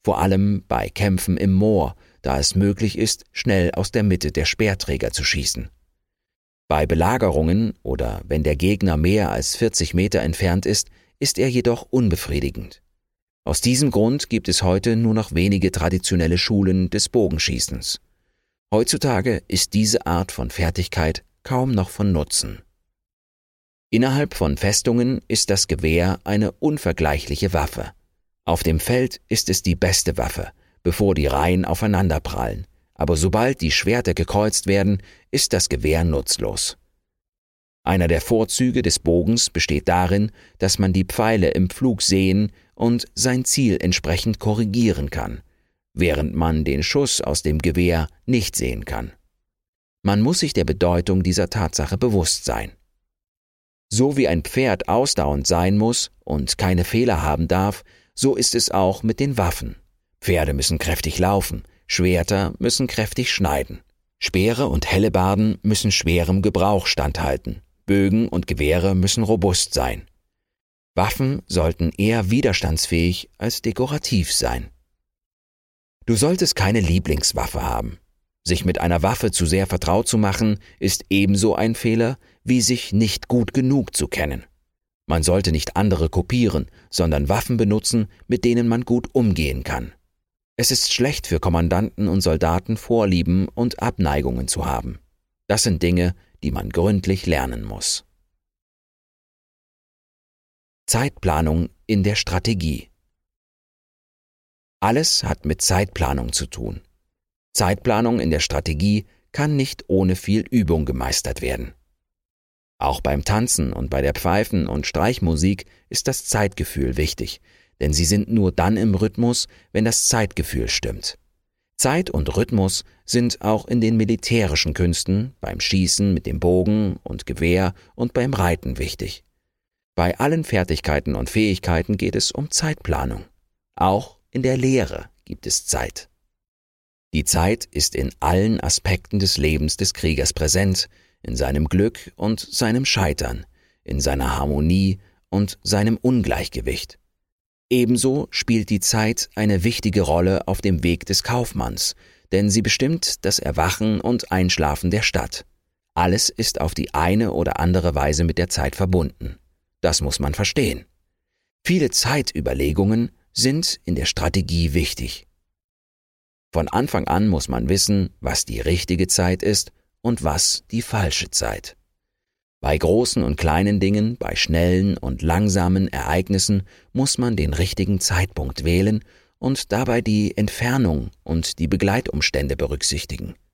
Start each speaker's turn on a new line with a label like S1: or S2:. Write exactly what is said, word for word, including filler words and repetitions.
S1: vor allem bei Kämpfen im Moor, da es möglich ist, schnell aus der Mitte der Speerträger zu schießen. Bei Belagerungen oder wenn der Gegner mehr als vierzig Meter entfernt ist, ist er jedoch unbefriedigend. Aus diesem Grund gibt es heute nur noch wenige traditionelle Schulen des Bogenschießens. Heutzutage ist diese Art von Fertigkeit kaum noch von Nutzen. Innerhalb von Festungen ist das Gewehr eine unvergleichliche Waffe. Auf dem Feld ist es die beste Waffe, bevor die Reihen aufeinanderprallen, aber sobald die Schwerter gekreuzt werden, ist das Gewehr nutzlos. Einer der Vorzüge des Bogens besteht darin, dass man die Pfeile im Flug sehen und sein Ziel entsprechend korrigieren kann, während man den Schuss aus dem Gewehr nicht sehen kann. Man muss sich der Bedeutung dieser Tatsache bewusst sein. So wie ein Pferd ausdauernd sein muss und keine Fehler haben darf, so ist es auch mit den Waffen. Pferde müssen kräftig laufen, Schwerter müssen kräftig schneiden. Speere und Hellebarden müssen schwerem Gebrauch standhalten, Bögen und Gewehre müssen robust sein. Waffen sollten eher widerstandsfähig als dekorativ sein. Du solltest keine Lieblingswaffe haben. Sich mit einer Waffe zu sehr vertraut zu machen, ist ebenso ein Fehler, wie sich nicht gut genug zu kennen. Man sollte nicht andere kopieren, sondern Waffen benutzen, mit denen man gut umgehen kann. Es ist schlecht für Kommandanten und Soldaten, Vorlieben und Abneigungen zu haben. Das sind Dinge, die man gründlich lernen muss. Zeitplanung in der Strategie. Alles hat mit Zeitplanung zu tun. Zeitplanung in der Strategie kann nicht ohne viel Übung gemeistert werden. Auch beim Tanzen und bei der Pfeifen- und Streichmusik ist das Zeitgefühl wichtig, denn sie sind nur dann im Rhythmus, wenn das Zeitgefühl stimmt. Zeit und Rhythmus sind auch in den militärischen Künsten, beim Schießen mit dem Bogen und Gewehr und beim Reiten wichtig. Bei allen Fertigkeiten und Fähigkeiten geht es um Zeitplanung. Auch in der Lehre gibt es Zeit. Die Zeit ist in allen Aspekten des Lebens des Kriegers präsent, in seinem Glück und seinem Scheitern, in seiner Harmonie und seinem Ungleichgewicht. Ebenso spielt die Zeit eine wichtige Rolle auf dem Weg des Kaufmanns, denn sie bestimmt das Erwachen und Einschlafen der Stadt. Alles ist auf die eine oder andere Weise mit der Zeit verbunden. Das muss man verstehen. Viele Zeitüberlegungen sind in der Strategie wichtig. Von Anfang an muss man wissen, was die richtige Zeit ist und was die falsche Zeit. Bei großen und kleinen Dingen, bei schnellen und langsamen Ereignissen muss man den richtigen Zeitpunkt wählen und dabei die Entfernung und die Begleitumstände berücksichtigen.